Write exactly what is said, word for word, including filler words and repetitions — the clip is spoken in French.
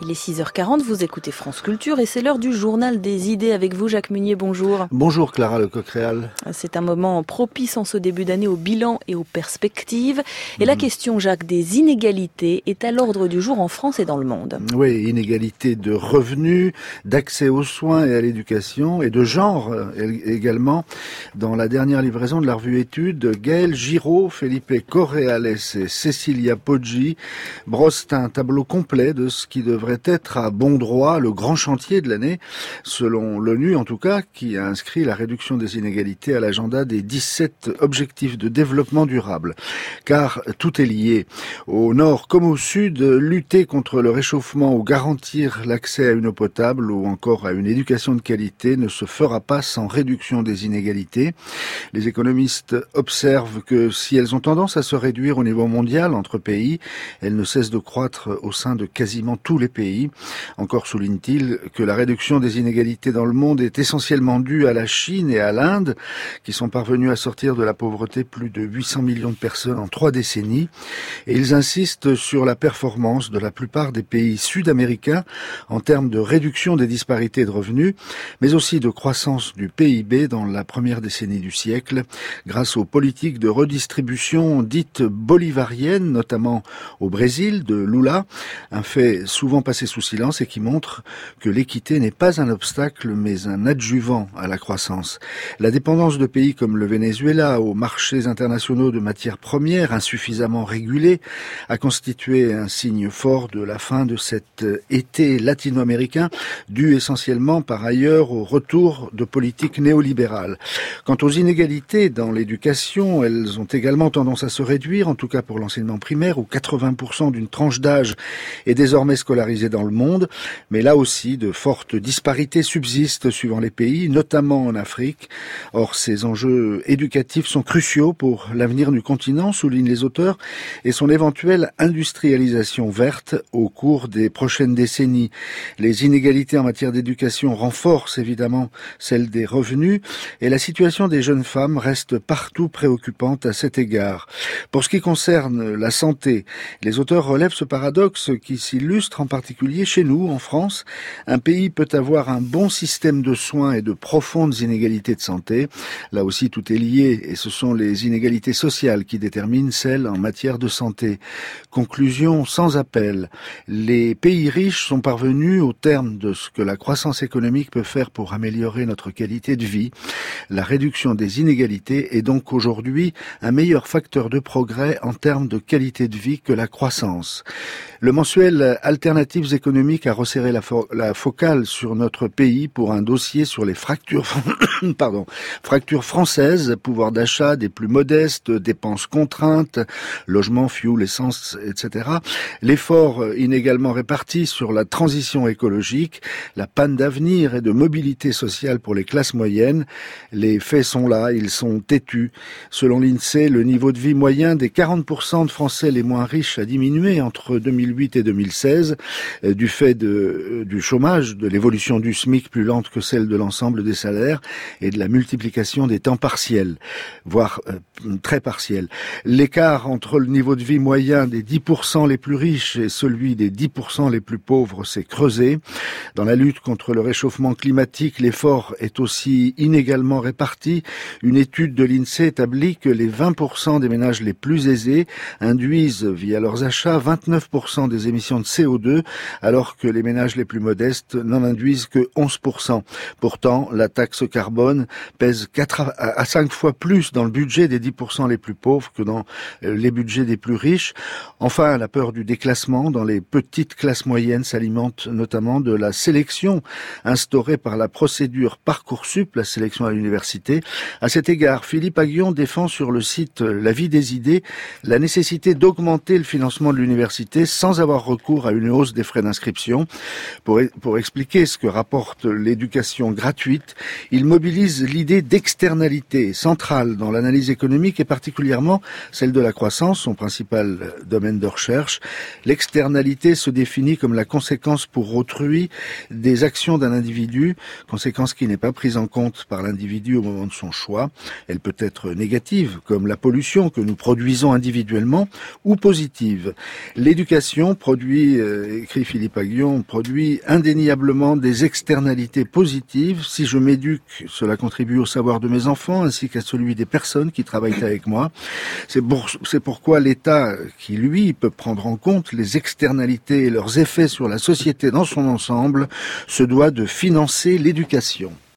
Il est six heures quarante, vous écoutez France Culture et c'est l'heure du journal des idées avec vous, Jacques Munier, bonjour. Bonjour Clara Lecoq-Réal. C'est un moment propice en ce début d'année au bilan et aux perspectives. Et mmh. la question, Jacques, des inégalités est à l'ordre du jour en France et dans le monde. Oui, inégalités de revenus, d'accès aux soins et à l'éducation et de genre également. Dans la dernière livraison de la revue Études, Gaël Giraud, Felipe Correales et Cecilia Poggi brossent un tableau complet de ce qui devrait être à bon droit le grand chantier de l'année, selon l'ONU en tout cas, qui a inscrit la réduction des inégalités à l'agenda des dix-sept objectifs de développement durable. Car tout est lié. Au nord comme au sud, lutter contre le réchauffement ou garantir l'accès à une eau potable ou encore à une éducation de qualité ne se fera pas sans réduction des inégalités. Les économistes observent que si elles ont tendance à se réduire au niveau mondial entre pays, elles ne cessent de croître au sein de quasiment tous les pays. Encore souligne-t-il que la réduction des inégalités dans le monde est essentiellement due à la Chine et à l'Inde, qui sont parvenus à sortir de la pauvreté plus de huit cents millions de personnes en trois décennies. Et ils insistent sur la performance de la plupart des pays sud-américains en termes de réduction des disparités de revenus, mais aussi de croissance du P I B dans la première décennie du siècle, grâce aux politiques de redistribution dites bolivariennes, notamment au Brésil, de Lula, un fait souvent passé sous silence et qui montre que l'équité n'est pas un obstacle mais un adjuvant à la croissance. La dépendance de pays comme le Venezuela aux marchés internationaux de matières premières insuffisamment régulés a constitué un signe fort de la fin de cet été latino-américain, dû essentiellement par ailleurs au retour de politiques néolibérales. Quant aux inégalités dans l'éducation, elles ont également tendance à se réduire, en tout cas pour l'enseignement primaire, où quatre-vingts pour cent d'une tranche d'âge est désormais scolarisée dans le monde, mais là aussi de fortes disparités subsistent suivant les pays, notamment en Afrique. Or, ces enjeux éducatifs sont cruciaux pour l'avenir du continent, soulignent les auteurs, et son éventuelle industrialisation verte au cours des prochaines décennies. Les inégalités en matière d'éducation renforcent évidemment celles des revenus, et la situation des jeunes femmes reste partout préoccupante à cet égard. Pour ce qui concerne la santé, les auteurs relèvent ce paradoxe qui s'illustre en particulier chez nous, en France. Un pays peut avoir un bon système de soins et de profondes inégalités de santé. Là aussi, tout est lié et ce sont les inégalités sociales qui déterminent celles en matière de santé. Conclusion sans appel. Les pays riches sont parvenus au terme de ce que la croissance économique peut faire pour améliorer notre qualité de vie. La réduction des inégalités est donc aujourd'hui un meilleur facteur de progrès en termes de qualité de vie que la croissance. Le mensuel Alternatives économiques a resserré la, fo- la focale sur notre pays pour un dossier sur les fractures, pardon, fractures françaises, pouvoir d'achat des plus modestes, dépenses contraintes, logement, fuel, essence, et cetera. L'effort inégalement réparti sur la transition écologique, la panne d'avenir et de mobilité sociale pour les classes moyennes. Les faits sont là, ils sont têtus. Selon l'INSEE, le niveau de vie moyen des quarante pour cent de Français les moins riches a diminué entre deux mille huit et deux mille seize, euh, du fait de, du chômage, de l'évolution du SMIC plus lente que celle de l'ensemble des salaires et de la multiplication des temps partiels, voire euh, très partiels. L'écart entre le niveau de vie moyen des dix pour cent les plus riches et celui des dix pour cent les plus pauvres s'est creusé. Dans la lutte contre le réchauffement climatique, l'effort est aussi inégalement réparti. Une étude de l'INSEE établit que les vingt pour cent des ménages les plus aisés induisent, via leurs achats, vingt-neuf pour cent des émissions de C O deux, alors que les ménages les plus modestes n'en induisent que onze pour cent. Pourtant, la taxe carbone pèse quatre à cinq fois plus dans le budget des dix pour cent les plus pauvres que dans les budgets des plus riches. Enfin, la peur du déclassement dans les petites classes moyennes s'alimente notamment de la sélection instaurée par la procédure Parcoursup, la sélection à l'université. À cet égard, Philippe Aghion défend sur le site La Vie des idées la nécessité d'augmenter le financement de l'université sans avoir recours à une hausse des frais d'inscription. Pour, pour expliquer ce que rapporte l'éducation gratuite, il mobilise l'idée d'externalité centrale dans l'analyse économique et particulièrement celle de la croissance, son principal domaine de recherche. L'externalité se définit comme la conséquence pour autrui des actions d'un individu, conséquence qui n'est pas prise en compte par l'individu au moment de son choix. Elle peut être négative, comme la pollution que nous produisons individuellement, ou positive. L'éducation l'éducation produit, euh, écrit Philippe Aghion, produit indéniablement des externalités positives. Si je m'éduque, cela contribue au savoir de mes enfants ainsi qu'à celui des personnes qui travaillent avec moi. C'est pour, c'est pourquoi l'État, qui lui peut prendre en compte les externalités et leurs effets sur la société dans son ensemble, se doit de financer l'éducation.